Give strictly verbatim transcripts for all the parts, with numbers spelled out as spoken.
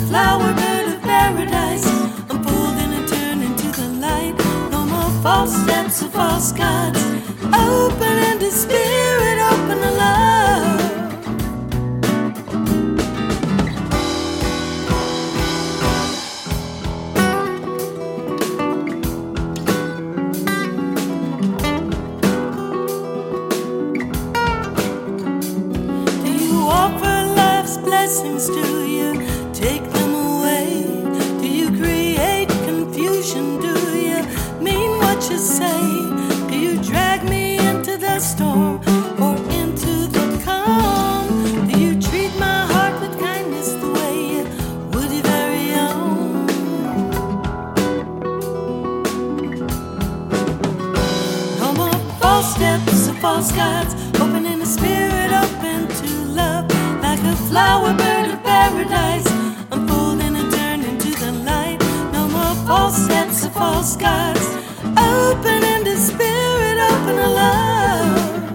flower bird of paradise, unfolding and turning to the light. No more false steps or false gods. Open into spirit, open to love. Do you offer life's blessings? Do you take them away? Do you create confusion? Do you mean what you say? Do you drag me into the storm or into the calm? Do you treat my heart with kindness the way you would your very own? No more false steps or false gods. Opening the spirit, open to love. Like a flower bird of paradise, unfolding and turning to the light. No more false steps or false gods. Open into spirit, open to love.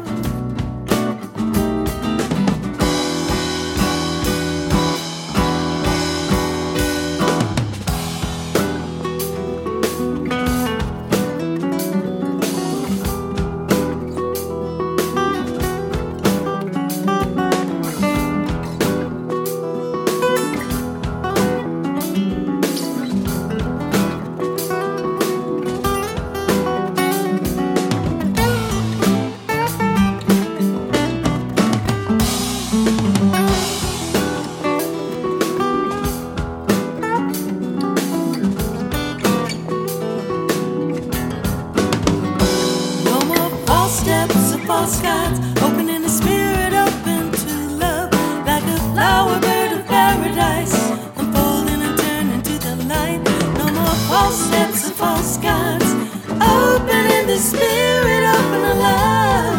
False gods, opening the spirit, open to love. Like a flower bird of paradise, unfolding and turning to the light. No more false steps or false gods. Opening the spirit, open to love.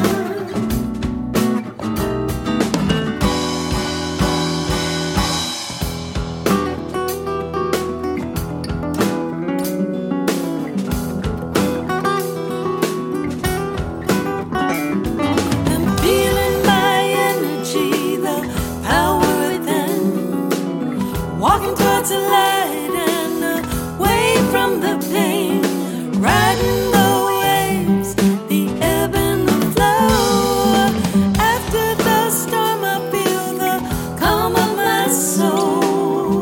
Walking towards the light and away from the pain, riding the waves, the ebb and the flow. After the storm, I feel the calm of my soul.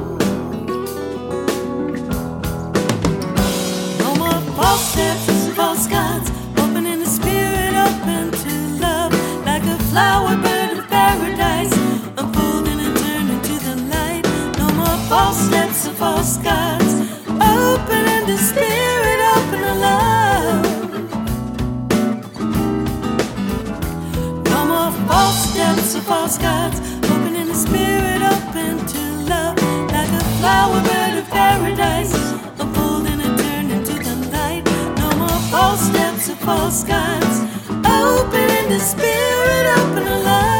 No more false steps, false gods. Opening the spirit, open to love. Like a flower bird of paradise, unfolding and turning to the light. False steps or false gods. Open in the spirit, open to love. No more false steps or false gods. Open in the spirit, open to love. Like a flower bird of paradise, unfolding and turning to the light. No more false steps or false gods. Open in the spirit, open to love.